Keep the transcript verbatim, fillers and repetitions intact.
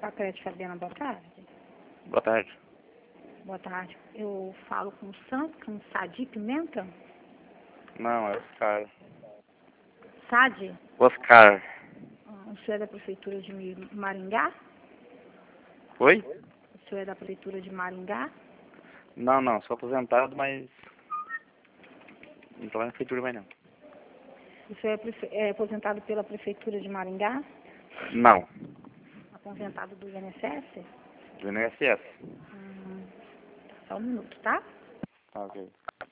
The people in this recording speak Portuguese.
Papete Fabiana, boa tarde. Boa tarde. Boa tarde. Eu falo com o Sam, com Sadi Pimenta? Não, é Oscar. Sadi? Oscar. O senhor é da Prefeitura de Maringá? Oi? O senhor é da Prefeitura de Maringá? Não, não, sou aposentado, mas não trabalho na prefeitura mais não. O senhor é, prefe... é aposentado pela Prefeitura de Maringá? Não, Aposentado do I N S S? do I N S S. Hum, só um minuto, tá? Tá, ok.